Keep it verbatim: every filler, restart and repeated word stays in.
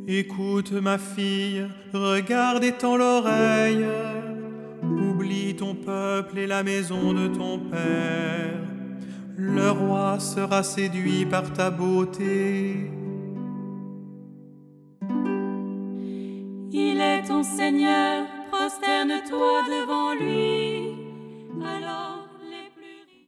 Écoute ma fille, regarde étends l'oreille. Oublie ton peuple et la maison de ton père. Le roi sera séduit par ta beauté. Il est ton Seigneur, prosterne-toi devant lui.